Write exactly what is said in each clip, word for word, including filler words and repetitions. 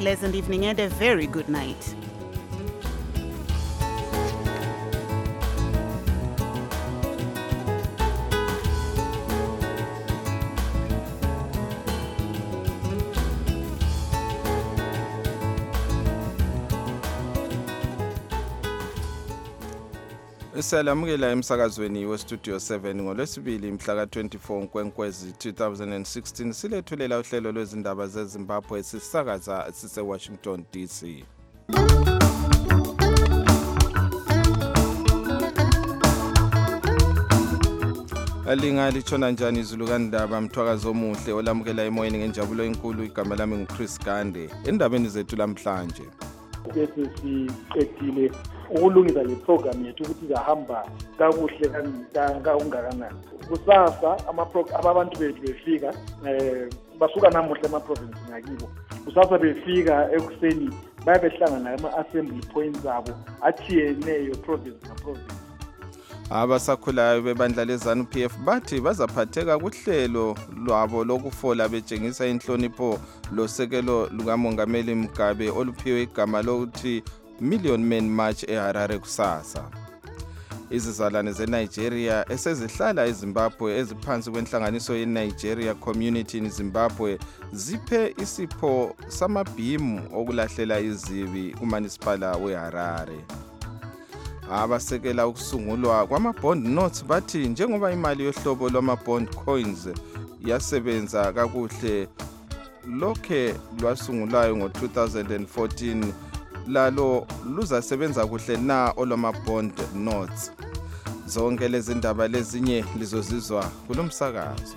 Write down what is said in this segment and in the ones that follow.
pleasant evening and a very good night. Siyalamukela emsakazweni westudio seven ngolwesibili mhla ka twenty-four Nkwenkwezi two thousand sixteen silethulela uhlelo lwezindaba zeZimbabwe sisakaza sise Washington D C. Alinga litshona njani izulu kandaba mthwakazi omuhle olamukela emoyeni ngenjabulo enkulu igama lami nguChris Gande endabeni zethu lamhlanje. Bese siqedile ukulungisa le program yethu ukuthi izahamba kakuhle kangakanani. Kusasa ama abantu bethu befika eh basuka namuhla ema province ngakibo. Kusasa befika ekuseni bayabehlangana ama assembly points abo athiyeneyo province na province. Abasakhulayo bebandla leZANU P F bathi bazaphatheka kuhlelo lwabo lokufola betshengisa inhlonipho losekelo lukaMongameli Mugabe oluphiwe igama lokuthi Million Men March eHarare kusasa. Izizalwane zeNigeria esezihlala eZimbabwe eziphansi kwenhlanganiso yeNigeria Community in Zimbabwe ziphe isipho samabhimu okulahlela izibi kuMunicipal weHarare. Abasekela ukusungulwa kwama-bond notes bathi njengoba imali yohlobo lwama-bond coins yasebenza kakuhle lokhe lwasungulayo ngo two thousand fourteen lalo luzasebenza kuhle na olwama-bond notes. Zonke lezi ndaba lezinye lizozizwa kulomsakazo.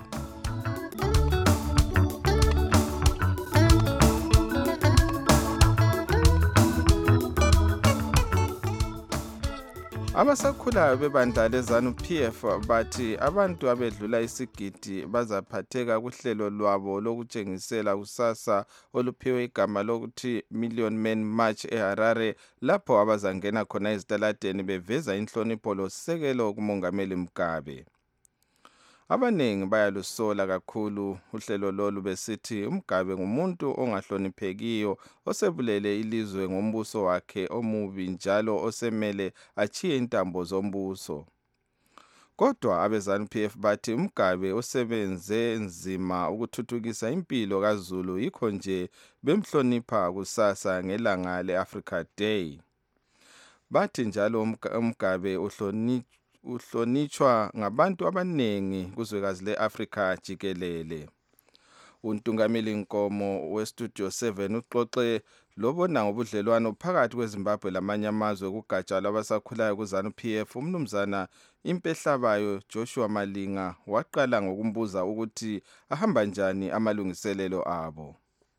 Abasakhulayo bebandla leZANU P F bathi abantu abedlula isigidi bazaphatheka kuhlelo lwabo lokutshengisela kusasa oluphiwe igama lokuthi Million Men March eHarare lapho abazangena khona ezitaladeni beveza inhlonipho losekelo kuMongameli Mugabe. Abanengi bayalusola kakhulu uhlelo lolu besithi uMugabe ngumuntu ongahloniphekiyo osebulele ilizwe ngombuso wakhe omubi njalo osemele achiye intambo zombuso. Kodwa abeZANU P F bathi uMugabe osebenze nzima ukuthuthukisa impilo kaZulu yikho nje bemhlonipha kusasa ngelanga leAfrica Day. Bathi njalo uMugabe uhlonipha uhlonitshwa ngabantu abanengi kuzwekazi leAfrika jikelele. Untungameli Nkomo westudio seven uxoxe lobona ngobudlelwano phakathi kweZimbabwe lamanye amazwe kugatsha labasakhulayo kuZANU P F. Umnumzana Impehlabayo Joshua Malinga waqala ngokumbuza ukuthi ahamba njani amalungiselelo abo.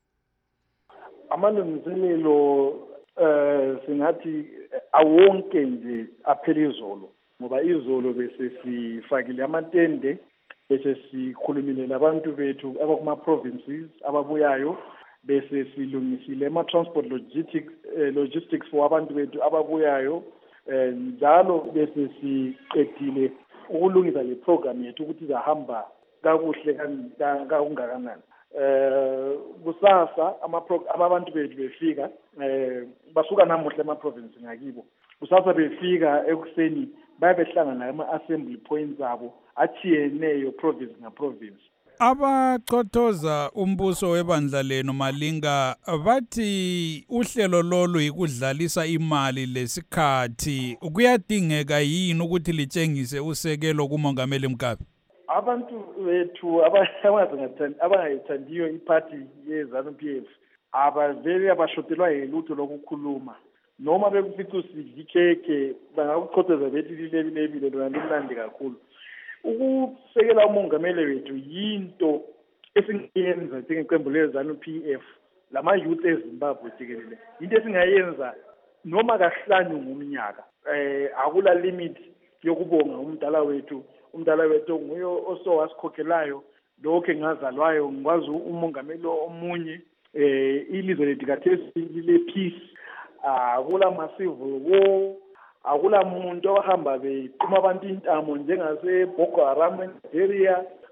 Amalungiselelo eh singathi awonke nje aphela izolo. Ngoba izolo bese sifakile amatende bese sikhulumile nabantu bethu abakuma provinces ababuyayo bese silungisile ama transport logistics eh, logistics for abantu bethu ababuyayo njalo bese siqedile ukulungisa le program yethu ukuthi izahamba kakuhle kangakanani. Eh kusasa ama abantu bethu befika eh basuka namuhla ema province ngakibo. Kusasa befika ekuseni bayabehlangana ama-assembly points abo athiyeneyo province na province. Abachothoza umbuso webandla leno Malinga bathi uhlelo lolu yikudlalisa imali lesikhathi kuyadingeka yini ukuthi litshengise usekelo kuMongameli Mugabe? Abantu bethu abangayithandiyo iparty yeZANU P F abavele abashotelwa yilutho lokukhuluma. Noma bekufica usidla ikheke bangakuchotheza bethi lilebile lona limnandi kakhulu. Ukusekela umongameli wethu yinto esingayenza njengeqembu leZANU P F lama youth eZimbabwe jikelele. Into esingayenza noma kahlanu ngomnyaka. Eh akula limit yokubonga umdala wethu. Umdala wethu nguyo osowasikhokelayo lokho engazalwayo ngikwazi umongameli omunye eh ilizwe lethu kathesi lile peace. Akula massive war, akula muntu ohamba beqhuma abantu intamo njengase Boko Haram eNigeria,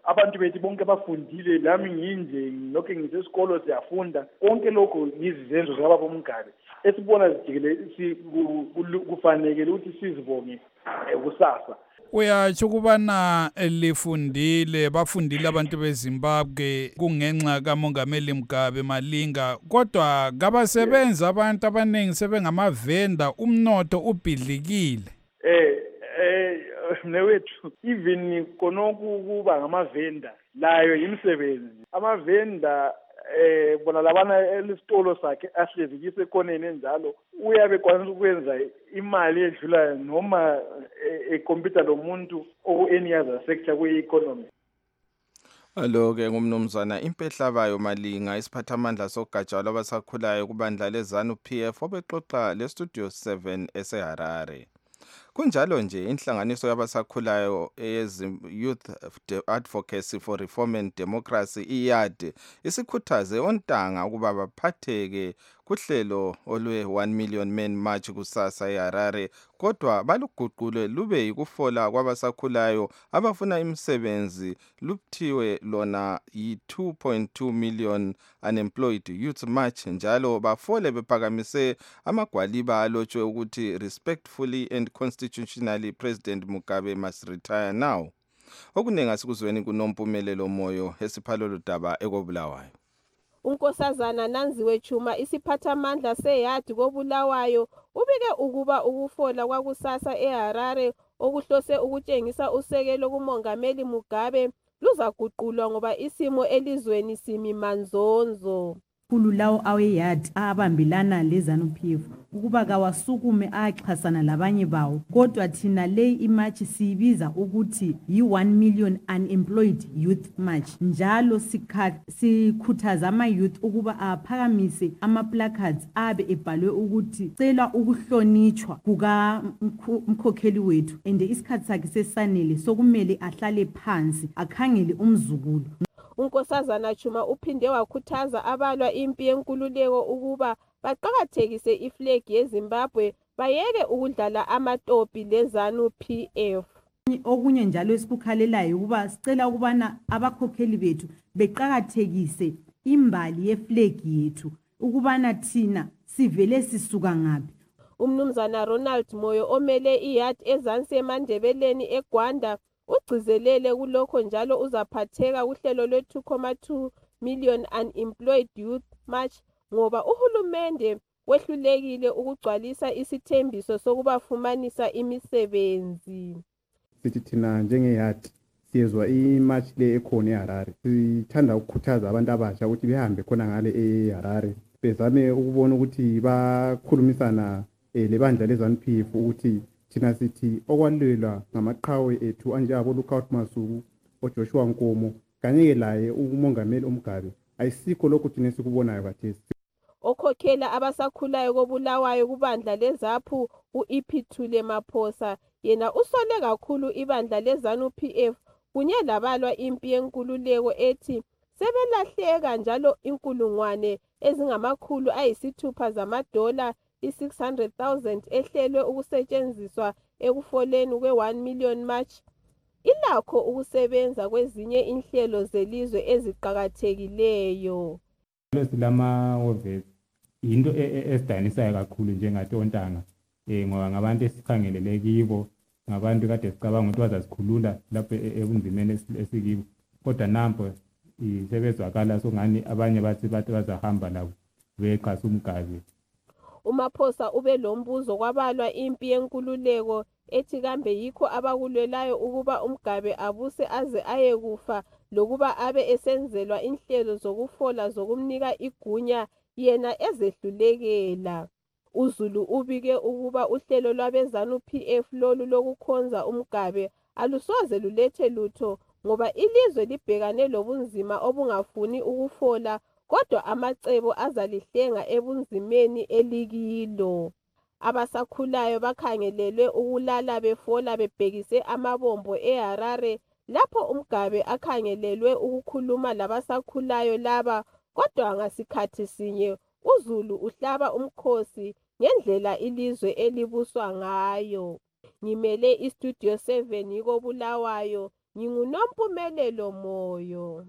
abantu bethu bonke bafundile lami nginje lokho ngisesikolo siyafunda konke lokho yizenzo zaba bomgabe esibona zijikele kufanele ukuthi sizibonge kusasa. Uyatsho ukubana lifundile bafundile abantu beZimbabwe kungenxa kaMongameli Mugabe Malinga, kodwa kabasebenza abantu abaningi sebengamavenda, umnotho ubhidlikile. Eh eh newethu even konoku kuba ngamavenda layo yimsebenzi. Amavenda eh bona labana elisitolo sakhe ahlezikise ekoneni njalo uyabe kwanisa ukwenza imali edlula noma ecompete lomuntu oku any other sector kwe-economy. Alo-ke ngumnumzana Impehlabayo Malinga, isiphathamandla sogatsha lwabasakhulayo kubandla leZANU P F obexoxa leStudio seven eseHarare. Kunjalo nje inhlanganiso yabasakhulayo Youth Advocacy for Reform and Democracy I Y A D isikhuthaze ontanga ukuba baphatheke kuhlelo olwe one million men march kusasa eHarare, kodwa baluguqule lube yikufola kwabasakhulayo abafuna imisebenzi luphiwe lona yi two point two million unemployed youth march, njalo bafole bephakamise amagwaliba alotshwe ukuthi respectfully and constitutionally President Mugabe must retire now. Okuningi asikuzweni kunompumelelo moyo esiphalolo daba ekobulawayo. uNkosazana Nanziwe Chuma isiphathamandla seYard kobulawayo ubike ukuba ukufola kwakusasa eHarare okuhlose ukutshengisa usekelo kuMongameli Mugabe luzaguqulwa ngoba isimo elizweni simi manzonzo. Khulu lawo aweYard abambelana leZANU P F ukuba kawasukume axhasana labanye bawo, kodwa thina le imarch sibiza ukuthi yi one million unemployed youth march. Njalo sikhuthaza ama youth ukuba aphakamise ama placards abe ebhalwe ukuthi cela ukuhlonitshwa kuka mkhokheli wethu, ende isikhathi sakhe sesanele sokumele ahlale phansi akhangele umzukulu. uNkosazana Chuma uphinde wakhuthaza abalwa impi yenkululeko ukuba baqhakathekise iflag yeZimbabwe bayeke ukudlala amatopi leZANU P F. Okunye njalo esikukhalelayo ukuba sicela ukubana abakhokheli bethu beqhakathekise imbali yeflag yethu ukubana thina sivele sisuka ngapi. Umnumzana Ronald Moyo omele iYard eZansi eMandebeleni eGwanda ugcizelele kulokho njalo uzaphatheka kuhlelo lwe two point two million unemployed youth march ngoba uhulumende wehlulekile ukugcwalisa isithembiso sokubafumanisa imisebenzi. Sithi thina njengeYard siyezwa imarch le ekhona eHarare, sithanda ukukhuthaza abantu abasha ukuthi behambe khona ngale eHarare bezame ukubona ukuthi bakhulumisana lebandla leZANU P F ukuthi thina sithi okwalelwa ngamaqhawe ethu anjengabo Lookout Masuku, oJoshua Nkomo kanye laye uMongameli uMugabe ayisikho lokho thina sikubonayo khathesi. Okhokhela abasakhulayo kobulawayo kubandla leZAPU uIphithule Maphosa yena usole kakhulu ibandla leZANU P F kunye labalwa impi yenkululeko ethi sebelahleka njalo inkulungwane ezingamakhulu ayisithupha zamadola i-six hundred thousand ehlelwe ukusetshenziswa ekufoleni kwe-one million march ilakho ukusebenza kwezinye inhlelo zelizwe eziqhakathekileyo. Silama-wovesi into esidanisayo kakhulu njengatontanga um ngoba ngabantu esikhangelele kibo, ngabantu kade sicabanga ukuthi bazasikhulula lapho ebunzimeni esikibo, kodwa nampo sebezwakala songani abanye bathi bathi bazahamba labo beqhasa uMugabe. uMaphosa ube lombuzo kwabalwa impi yenkululeko ethi kambe yikho abakulwelayo ukuba uMugabe abuse aze ayekufa lokuba abe esenzelwa inhlelo zokufola zokumnika igunya yena ezehlulekela. uZulu ubike ukuba uhlelo lwabeZANU P F lolu lokukhonza uMugabe alusoze lulethe lutho ngoba ilizwe libhekane lobunzima obungafuni ukufola, kodwa amacebo azalihlenga ebunzimeni elikilo. Abasakhulayo bakhangelelwe ukulala befola bebhekise amabombo eHarare lapho uMugabe akhangelelwe ukukhuluma labasakhulayo laba, kodwa ngasikhathi sinye uZulu uhlaba umkhosi ngendlela ilizwe elibuswa ngayo. Ngimele iStudio seven yiko Bulawayo, nginguNompumelelo Moyo.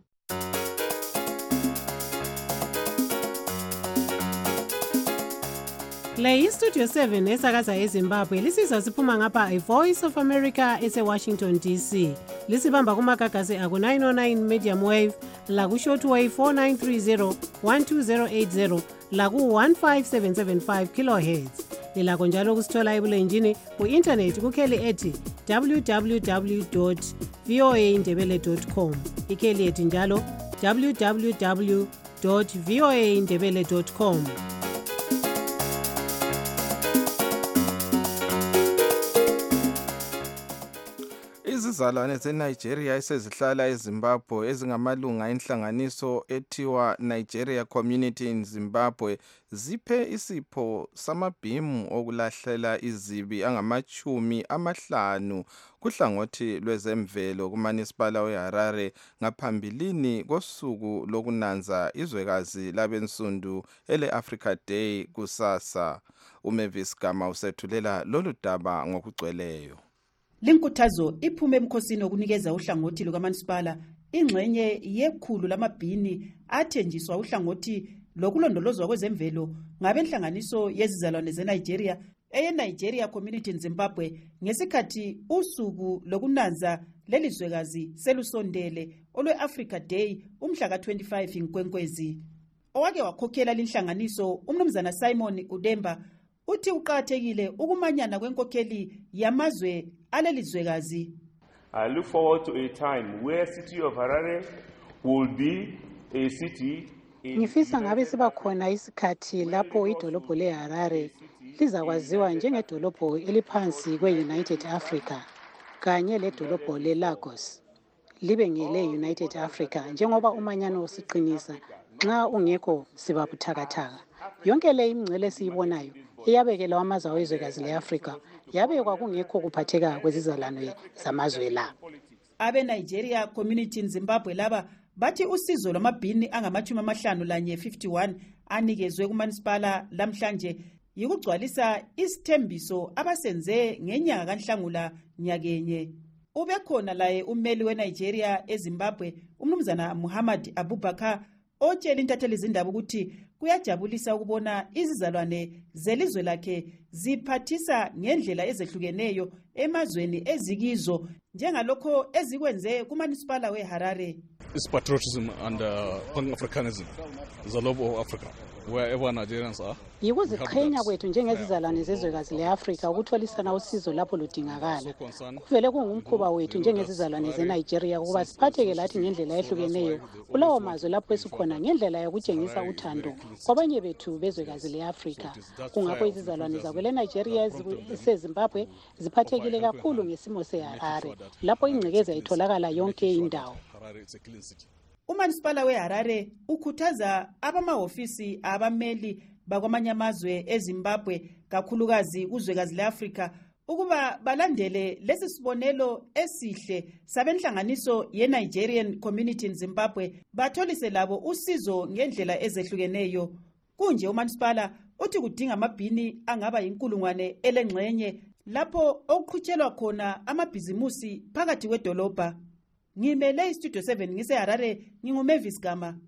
Le iStudio seven esakaza eZimbabwe lisizwa siphuma ngapha iVoice of America ese-Washington D C. Lisibamba kumagagasi aku nine oh nine medium wave, laku shortwave four nine three zero, one two zero eight zero, laku one five seven seven five kilohertz. Lilakho njalo kusithola ebulenjini ku-internet kukheli ethi w w w dot v o a ndebele dot com. Ikheli ethi njalo w w w dot v o a ndebele dot com. Izizalwane zeNigeria esezihlala eZimbabwe ezingamalunga enhlanganiso ethiwa Nigeria Community in Zimbabwe ziphe isipho samabhimu okulahlela izibi angamachumi amahlanu kuhlangothi lwezemvelo kumanisipala weHarare ngaphambilini kosuku lokunanza izwekazi labensundu ele-Africa Day kusasa. uMavis Gama usethulela lolu daba ngokugcweleyo. Linkuthazo iphume emkhosini okunikeza uhlangothi lukaManisipala ingxenye yekhulu lamabhini athenjiswa uhlangothi lokulondolozwa kwezemvelo ngabenhlanganiso yezizalwane zeNigeria eye-Nigeria Community in Zimbabwe ngesikhathi usuku lokunanza lelizwekazi selusondele olwe-Africa Day umhla ka twenty-five Nkwenkwezi. Owake wakhokhela linhlanganiso umnumzana Simon Udemba uthi uqathekile ukumanyana kwenkokheli yamazwe alelizwekazi. I look forward to a time where city of Harare will be a city. Ngifisa ngabe siba khona isikhathi lapho idolobho leHarare lizakwaziwa njengedolobho eliphansi kwe-United Africa kanye ledolobho leLagos libe ngele-United Africa njengoba umanyano usiqinisa nxa ungekho siba buthakathaka. Yonke le imingcele siyibonayo iyabekela amazwe awezwekazi leAfrica yabekwa kungekho kuphatheka kwezizalwane zamazwe la. Abe Nigeria Community in Zimbabwe laba bathi usizo lwamabhini angamachumi amahlanu lanye fifty-one anikezwe kumanisipala lamhlanje yikugcwalisa isithembiso abasenze ngenyanga kaNhlangula nyakenye. Ube khona laye ummeli weNigeria eZimbabwe umnumzana Muhammad Abubakar otshela intatheli izindaba ukuthi kuyajabulisa ukubona izizalwane zelizwe lakhe ziphathisa ngendlela ezehlukeneyo emazweni ezikizo njengalokho ezikwenze kumanisipala weHarare. It's patriotism and uh, Pan-Africanism. It's a love of Africa. Wherever Nigerians are. Yikuziqhenya kwethu njengezizalwane zezwekazi leAfrica ukutholisana usizo lapho ludingakala. Kuvele kungumkhuba wethu njengezizalwane zeNigeria ukuba siphatheke lathi ngendlela ehlukeneyo kulawo mazwe lapho esikhona ngendlela yokutshengisa uthando kwabanye bethu bezwekazi leAfrica. Kungakho izizalwane zakwele Nigeria eseZimbabwe ziphathekile kakhulu ngesimo seHarare lapho ingcekeza itholakala yonke indawo. Umanisipala weHarare ukhuthaza abamahofisi abameli bakwamanye amazwe eZimbabwe kakhulukazi kuzwekazi leAfrica ukuba balandele lesi sibonelo esihle sabenhlanganiso ye-Nigerian Community in Zimbabwe batholise labo usizo ngendlela ezehlukeneyo. Kunje umanisipala uthi kudinga amabhini angaba inkulungwane elengxenye lapho okuqhutshelwa khona amabhizimusi phakathi kwedolobha. Ngimele iStudio seven ngiseHarare nginguMavis Gama.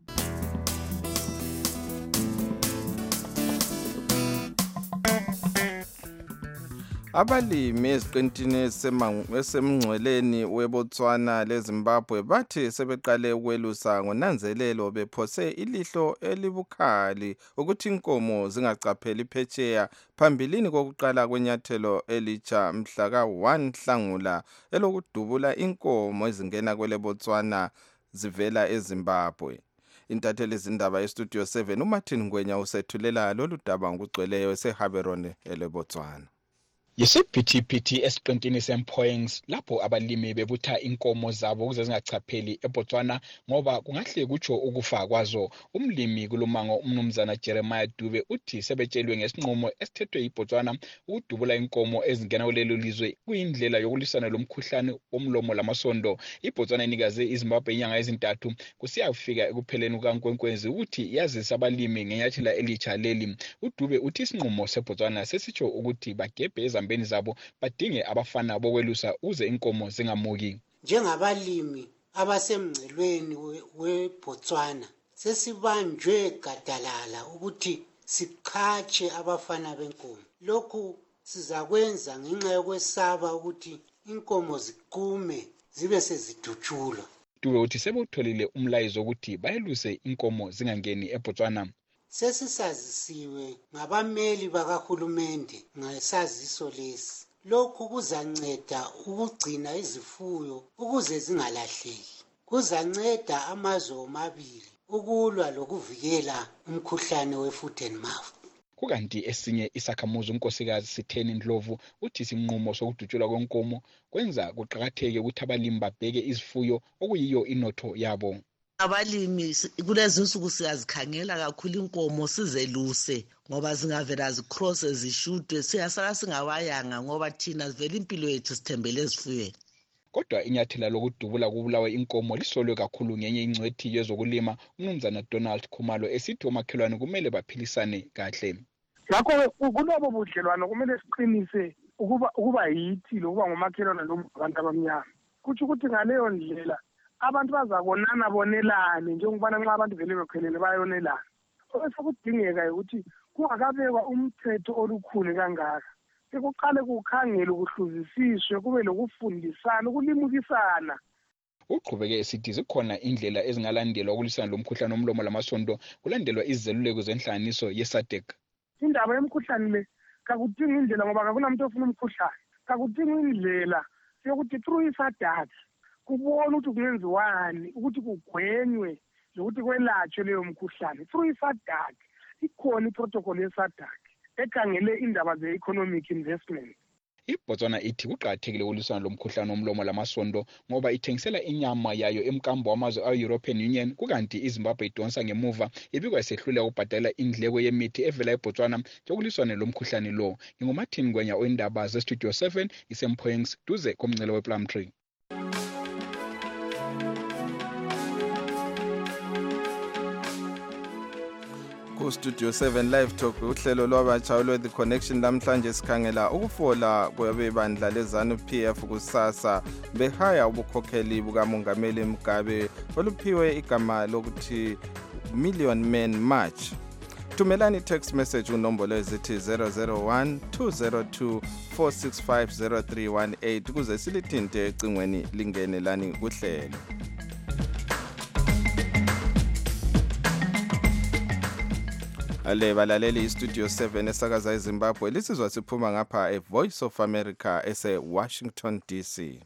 Abalimi eziqintini esemngcweleni weBotswana leZimbabwe bathi sebeqale ukwelusa ngonanzelelo bephose ilihlo elibukhali ukuthi inkomo zingacapheli phetsheya phambilini kokuqala kwenyathelo elitsha mhla ka one Nhlangula elokudubula inkomo ezingena kwele Botswana zivela eZimbabwe. Intatheli izindaba yeStudio seven uMartin Ngwenya usethulela lolu daba ngokugcweleyo eseHaberone eleBotswana. Yisiphithiphithi esiqintini sempoings lapho abalimi bebutha inkomo zabo ukuze zingachapheli eBotswana ngoba kungahle kutsho ukufa kwazo. Umlimi kulumango umnumzana Jeremiah Dube uthi sebetshelwe ngesinqumo esithethwe yiBotswana ukudubula inkomo ezingena kulelo lizwe kuyindlela yokulisana lomkhuhlane omlomo lamasondo. iBotswana inikaze iZimbabwe inyanga ezintathu kusiyafika ekupheleni kukaNkwenkwezi ukuthi yazisa abalimi ngenyathela elitsha leli. uDube uthi isinqumo seBotswana sesitsho ukuthi bagebhe ezambeni zabo badinge abafana bokwelusa uze inkomo zingamuki. njengabalimi abasemngcelweni weBotswana sesibanjwe gadalala ukuthi siqhatshe abafana benkomo. Lokhu sizakwenza ngenxa yokwesaba ukuthi inkomo ziqume zibe sezidutshulwa. Dube uthi sebewutholile umlayezo ukuthi bayeluse inkomo zingangeni eBotswana. Sesisazisiwe ngabameli bakahulumende ngesaziso lesi. Lokhu kuzanceda ukugcina izifuyo ukuze zingalahleki. Kuzanceda amazwe omabili ukulwa lokuvikela umkhuhlane we-foot and mouth. Kukanti esinye isakhamuzi unkosikazi Sitheni Ndlovu uthi isinqumo sokudutshulwa kwenkomo kwenza kuqakatheke ukuthi abalimi babheke izifuyo okuyiyo inotho yabo. Abalimi kulezi insuku siyazikhangela kakhulu inkomo sizeluse ngoba zingavela zicross zishudwe siyasala singawayanga ngoba thina sivela impilo yethu sithembele ezifuyweni. Kodwa inyathela lokudubula kubulawe inkomo lisolwe kakhulu ngenye ingcwethi yezokulima umnumzana Donald Khumalo esithi omakhelwane kumele baphilisane kahle. Ngakho kulobo budlelwano kumele siqinise ukuba ukuba yithi lokuba ngomakhelwane lobantu abamnyama. Kuthi ukuthi ngaleyo ndlela abantu bazabonana bonelane njengoba nxa abantu vele bekhelele bayonelana. Osekudingeka ukuthi kungakabekwa umthetho olukhulu kangaka. Sekuqale kukhangele ukuhluzisiswe kube lokufundisana ukulimukisana. Uqhubeke esithi zikhona indlela ezingalandelwa ukulwisana lomkhuhlane omlomo lamasondo kulandelwa izeluleko zenhlanganiso yeSADC. Indaba yemkhuhlane le kakudingi indlela ngoba akunamuntu ofuna umkhuhlane. Kakudingi indlela yokuthi through iSADC kubona ukuthi kungenziwani ukuthi kugwenywe lokuthi kwelatshwe leyo mkhuhlane. Through iSADC ikhona iprotocol yeSADC ekhangele indaba ze-economic investment. iBotswana ithi kuqakathekile ukulwisana lomkhuhlane omlomo lamasondo ngoba ithengisela inyama yayo emkambo wamazwe ayi-European Union kukanti iZimbabwe idonsa ngemuva ibikwa isehluleka ukubhadala indleko yemithi evela eBotswana yokulwisana lomkhuhlane lo. NginguMartin Ngwenya oindaba zeStudio seven isempoings duze komngcele wePlumtree. Ku Studio seven Live Talk uhlelo lwabatsha lwe The Connection namhlanje sikhangela ukufola kwebandla leZANU P F kusasa behaya ubukhokheli bukaMongameli Mugabe oluphiwe igama lokuthi Million Men March. Thumelani text message unombolo ezithi zero zero one two zero two four six five zero three one eight kuze silithinte ecingweni lingene lani kuhlelo. Ale balaleli iStudio seven esakaza eZimbabwe lisizwa siphuma ngapha eVoice of America ese Washington D C.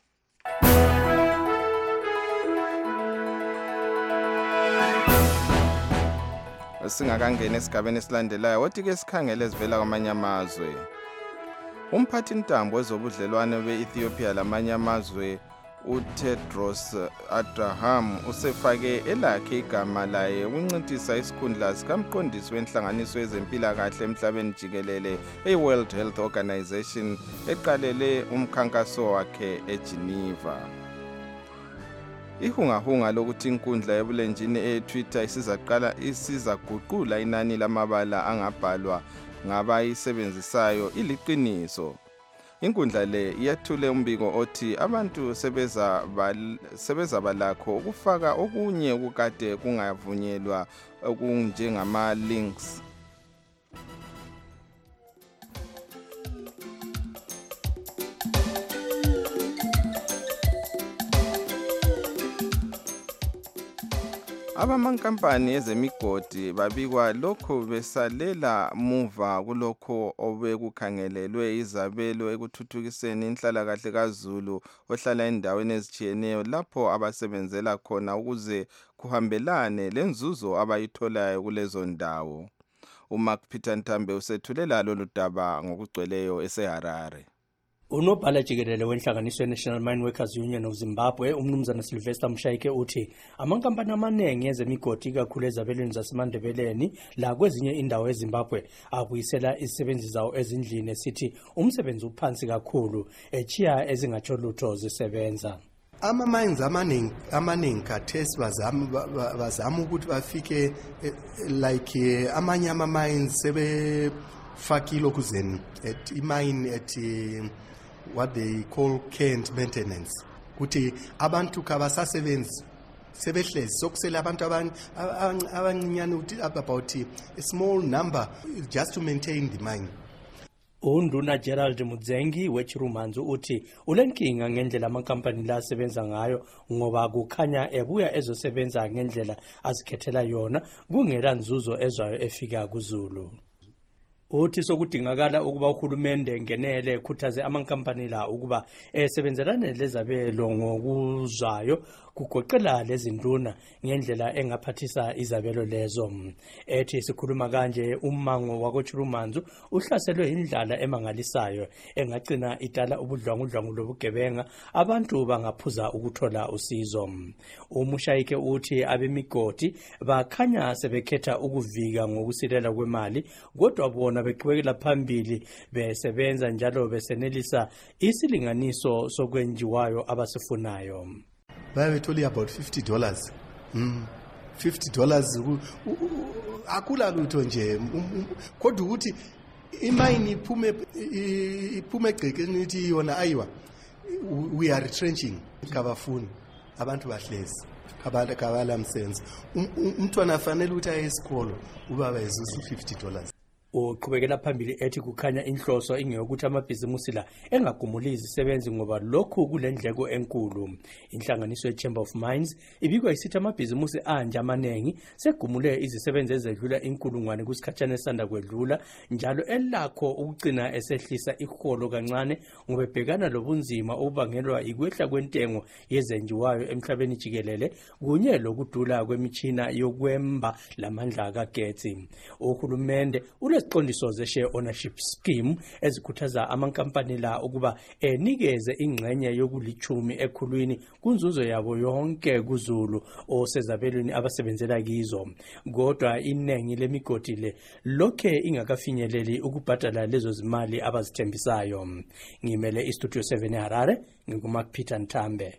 Singakangena esigabeni esilandelayo wothi ke sikhangele sivela kwamanye amazwe. Umphathi ntambo wezobudlelwane beEthiopia lamanye amazwe uTedros Adhanom usefake elakhe igama laye ukuncintisa isikhundla sikamqondisi wenhlanganiso yezempilakahle emhlabeni jikelele eWorld Health Organization eqalele umkhankaso wakhe eGeneva. Ihungahunga lokuthi inkundla yebulenjini eTwitter isizaqala isizaguqula inani lamabala angabhalwa ngabayisebenzisayo iliqiniso. Inkundla le iyathule umbiko othi abantu sebeza bal, sebeza balakho ukufaka okunye ukukade kungavunyelwa okunjengama links. Abamankampani ezemigodi babikwa lokho besalela muva kulokho obekukhangelelwe izabelo ekuthuthukiseni inhlalakahle kaZulu ohlala endaweni ezitshiyeneyo lapho abasebenzela khona ukuze kuhambelane lenzuzo abayitholayo kulezo ndawo. uMark Peter Ntambe usethulela lolu daba ngokugcweleyo eseHarare. Unobhala jikelele wenhlanganiso ye-National Mine Workers Union of Zimbabwe umnumzana Sylvester Mshayike uthi amankampani amaningi ezemigodi kakhulu ezabelweni zasemandebeleni la kwezinye indawo eZimbabwe abuyisela izisebenzi zawo ezindlini esithi umsebenzi uphansi kakhulu echiya ezingatsho lutho zisebenza. Ama-mines amaningi amaningi khathesi bazama bazama ukuthi bafike like amanye ama-mines sebefakile okuzeni at imine at what they call care and maintenance. ukuthi abantu kabasasebenzi sebehlezi sokusela abantu abancinyane about a small number just to maintain the mine. Unduna Gerald Mudzengi wechirumanzu uthi ulenkinga ngendlela amakampani la asebenza ngayo ngoba kukhanya ebuya ezosebenza ngendlela azikhethela yona kungela nzuzo ezwayo efika kuZulu. Uthi sokudingakala ukuba uhulumende ngenele ekhuthaze amakampani la ukuba esebenzelane lezabelo ngokuzwayo kugoqela lezinduna ngendlela engaphathisa izabelo lezo. Ethi sikhuluma kanje umango wakochirumanzu uhlaselwe indlala emangalisayo engagcina idala ubudlwangudlwangu lobugebenga abantu bangaphuza ukuthola usizo. Umushayike uthi abemigodi bakhanya sebekhetha ukuvika ngokusilela kwemali kodwa bona beqhubekela phambili besebenza njalo besenelisa isilinganiso sokwenjiwayo abasifunayo. Bayethola about fifty dollars. Mm. fifty dollars akula lutho nje kodwa ukuthi imine iphume iphume egqekeni ukuthi yona ayiwa we are retrenching kabafuni abantu bahlezi abantu kabala msenze umntwana afanele ukuthi aye esikolo ubaba ezusa fifty dollars. Uqhubekela phambili ethi kukhanya inhloso ingeyokuthi amabhizimusi la engagumuli izisebenzi ngoba lokhu kulendleko enkulu. Inhlanganiso ye-Chamber of Mines ibikwa isithi amabhizimusi anje amanengi segumule izisebenzi ezedlula inkulungwane kusikhathana esanda kwedlula njalo elakho ukugcina esehlisa iholo kancane ngoba ebhekana lobunzima obubangelwa ikwehla kwentengo yezenjiwayo emhlabeni jikelele kunye lokudula kwemichina yokwemba lamandla kagetsi. Uhulumende ule isiqondiso ze-share ownership scheme ezikhuthaza amakampani la ukuba enikeze ingxenye yokulichumi ekhulwini kunzuzo yabo yonke kuZulu osezabelweni abasebenzela kizo. Kodwa iningi lemigodi le lokhe ingakafinyeleli ukubhadala lezo zimali abazithembisayo. Ngimele iStudio seven eHarare ngikuMark Peter Ntambe.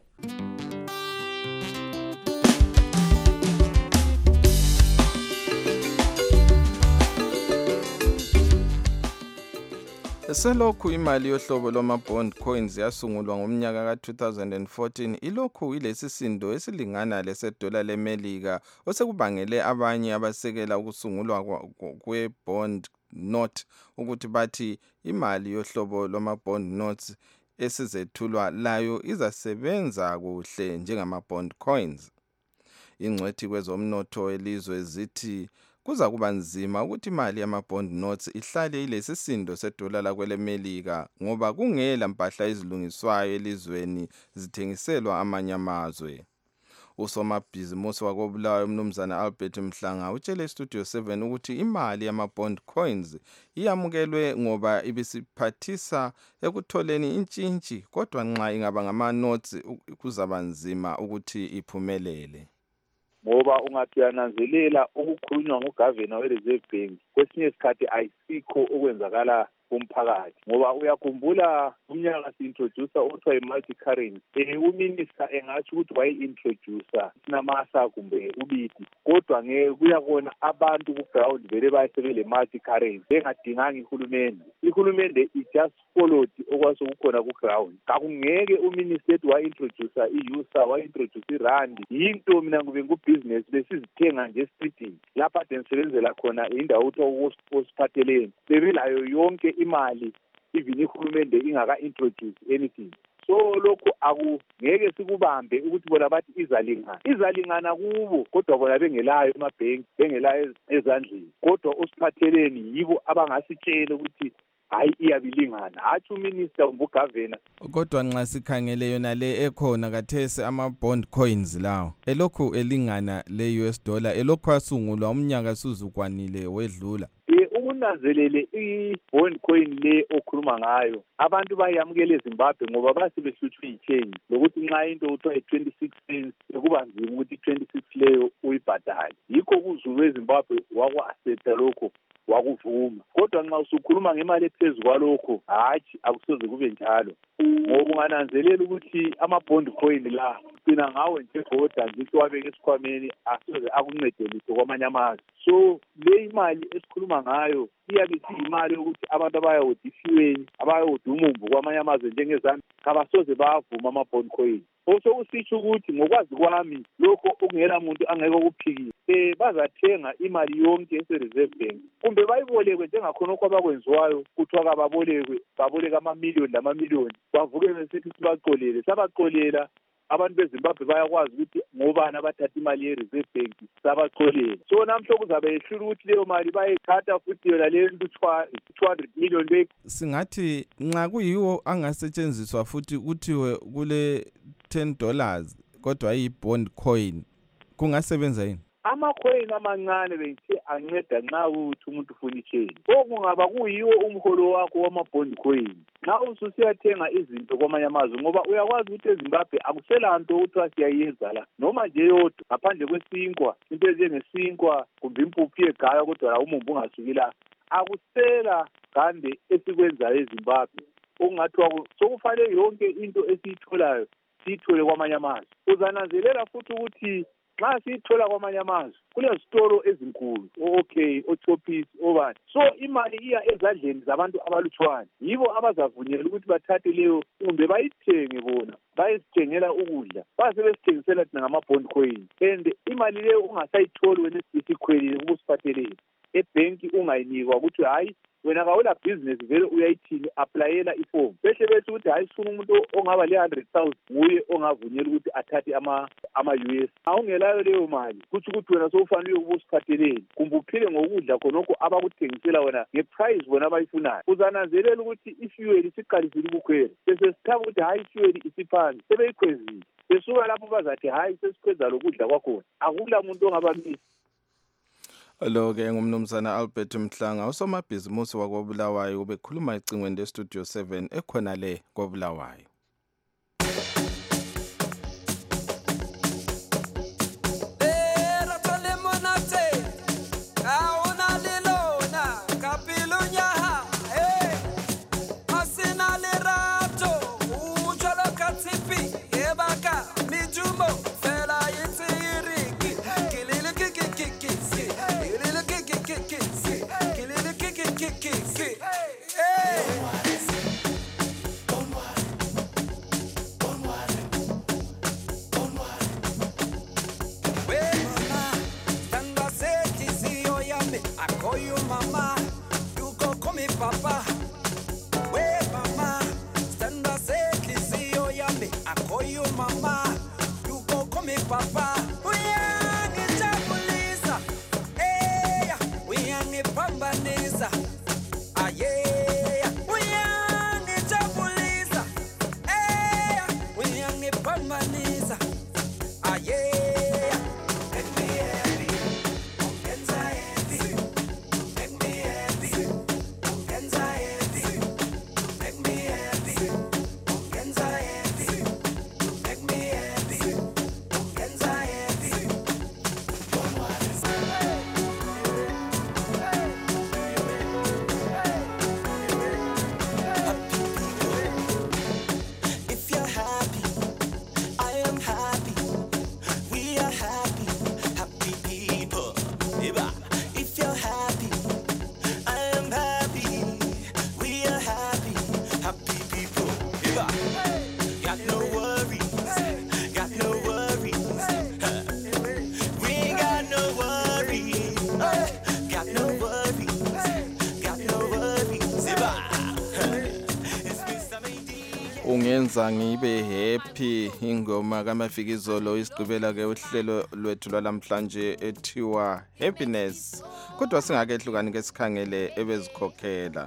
Selokhu imali yohlobo lwama-bond coins yasungulwa ngomnyaka ka two thousand fourteen ilokhu ilesisindo esilingana lesedola leMelika osekubangele abanye abasekela ukusungulwa kwe-bond note ukuthi bathi imali yohlobo lwama-bond notes esizethulwa layo izasebenza kuhle njengama-bond coins. Ingcwethi kwezomnotho elizwe zithi kuza kuba nzima ukuthi imali yama-bond notes ihlale ilesisindo sedola lakwelemelika ngoba kungela mpahla ezilungiswayo elizweni zithengiselwa amanye amazwe. Usomabhizimusi wakobulawayo umnumzana Albert Mhlanga utshele iStudio seven ukuthi imali yama-bond coins iyamukelwe ngoba ibisiphathisa ekutholeni intshintshi kodwa nxa ingaba ngama-notes kuzaba nzima ukuthi iphumelele. Ngoba ungathi uyananzelela ukukhulunywa ngugavana we-Reserve Bank kwesinye isikhathi ayisikho okwenzakala kumphakathi ngoba uyakhumbula umnyaka si-introducer othiwa i-multi-currency um uminister engatsho ukuthi wayi-introducer sinamasa kumbe ubidi kodwa ngeke kuyakona abantu ku-ground vele bayesebele multi-currency bengadinganga ihulumende. Ihulumende i-just followed okwasekukhona ku-ground. Kakungeke uminister ethi wayi-introducer i-U S A wayi-introduce irandi yinto mina ngube ngubhizinesi besizithenga nje esitritini lapha ade nisebenzela khona indawo othiwa osiphatheleni bebelayo yonke imali even ihulumende ingaka-introduce anything. So lokhu akungeke sikubambe ukuthi bona bathi izalingana izalingana kubo kodwa bona bengelayo emabhenki bengelayo ezandleni kodwa osiphatheleni yibo abangasitshela ukuthi hayi iyabilingana hathi uminister ngugavana. Kodwa nxa sikhangele yona le ekhona kathesi ama-bond coins lawo elokhu elingana le-U S dollar elokhu asungulwa umnyaka suzukwanile wedlula. Ukunanzelele i-bond coin le okhuluma ngayo abantu bayamukela eZimbabwe ngoba base behlutshwe i-change lokuthi nxa into uthiwa i-twenty-six cents ekuba nzima ukuthi i-twenty-six leyo uyibhadale. Yikho kuZulu weZimbabwe wakwa-accepta lokho wakuvuma. Kodwa nxa usukhuluma ngemali ephezu kwalokho, hatshi akusoze kube njalo. Ngoba ungananzelela ukuthi ama-bond coin la gcina ngawe nje goda nje siwabeke esikhwameni asoze akuncede lutho kwamanye amazwe. So le imali esikhuluma ngayo iyabe siyimali yokuthi abantu abayawodifiyweni abayawodumumbu kwamanye amazwe njengezambia kabasoze bavuma ama-bond coin. Osokusitsho ukuthi ngokwazi kwami lokho okungela muntu angeke ukuphikisa eh bazathenga imali yonke ese-reserve bank kumbe bayibolekwe njengakhonokho abakwenziwayo kuthiwa kababolekwe baboleka amamiliyoni lamamiliyoni bavuke besithi sibaxolele sabaxolela abantu beZimbabwe bayakwazi ukuthi ngobani abathatha imali ye-reserve bank sabaxolele. So namhlo kuzabe yehlula ukuthi leyo mali bayithatha futhi yona leyo two hundred million le singathi nxa kuyiwo angasetshenziswa futhi kuthiwe kule ten dollars kodwa iyi-bond coin kungasebenza yini? Ama-coin amancane bengithi anceda nxa ukuthi umuntu ufuna i-change. Okungaba kuyiwo umholo wakho wama-bond coin. Nxa ususiyathenga izinto kwamanye amazwe ngoba uyakwazi ukuthi eZimbabwe akuselanto okuthiwa siyayenza la noma nje yodwa ngaphandle kwesinkwa into ezinjengesinkwa kumbe impuphu yegaya kodwa la umumbu ungasuki la akusela kambe esikwenzayo eZimbabwe okungathiwa sokufanele yonke into esiyitholayo siyithole kwamanye amazwe. Uzananzelela futhi ukuthi nxa siyithola kwamanye amazwe kulezitolo ezinkulu okay ochopisi obani so imali iya ezandleni zabantu abalutshwana yibo abazavunyelwa ukuthi bathathe leyo kumbe bayithenge bona bayisithengela ukudla basebesithengisela thina ngama-bond coin and imali leyo ungasayitholi wena isikhwelile ubusiphatheleni ebhenki ungayinikwa ukuthi hayi wena kawula business vele uyayithini applyela iform behle bethi ukuthi hayi sifuna umuntu ongaba le one hundred thousand nguye ongavunyelwa ukuthi athathe ama ama-U S awungelayo leyo mali kuthi ukuthi wena sowufanele ubusiphatheleni kumbe uphile ngokudla khonokho abakuthengisela wena ngeprice bona abayifunayo uzananzelela ukuthi ifuel isiqalisile ukukhwela bese sithaba ukuthi hayi ifuel isiphansi sebeyikhwezile besuka lapho bazathi hayi sesikhweza lokudla kwakhona akula muntu ongabamisa. Lo-ke ngumnumzana Albert Mhlanga usomabhizimusi wakobulawayo ubekhuluma ecingweni lestudio seven ekhona le kobulawayo. Ungenza ngibe happy ingoma kaMafikizolo isigqibela ke uhlelo lwethu lwalamhlanje ethiwa happiness kodwa singake ehlukani ke sikhangele ebezikhokhela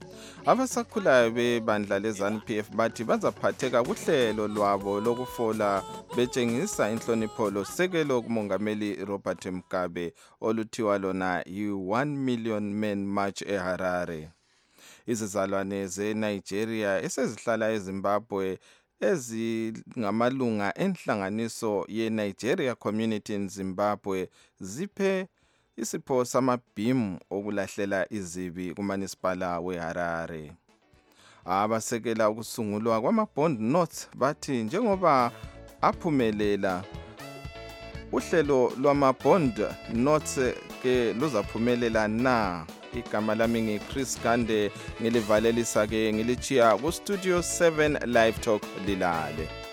abasakhulayo bebandla leZANU-P F bathi bazaphatheka kuhlelo lwabo lokufola betshengisa inhlonipho losekelo kumongameli Robert Mugabe oluthiwa lona yi-one million men march eHarare. Izizalwane zeNigeria esezihlala eZimbabwe ezingamalunga enhlanganiso yeNigeria Community in Zimbabwe ziphe isipho samabhimu okulahlela izibi kumanisipala weHarare. Abasekela ukusungulwa kwama-Bond Notes bathi njengoba aphumelela uhlelo lwama-Bond Notes ke luzaphumelela na. Igama lami ngiChris Gande ngilivalelisa ke ngilichiya ku Studio seven Live Talk lilale.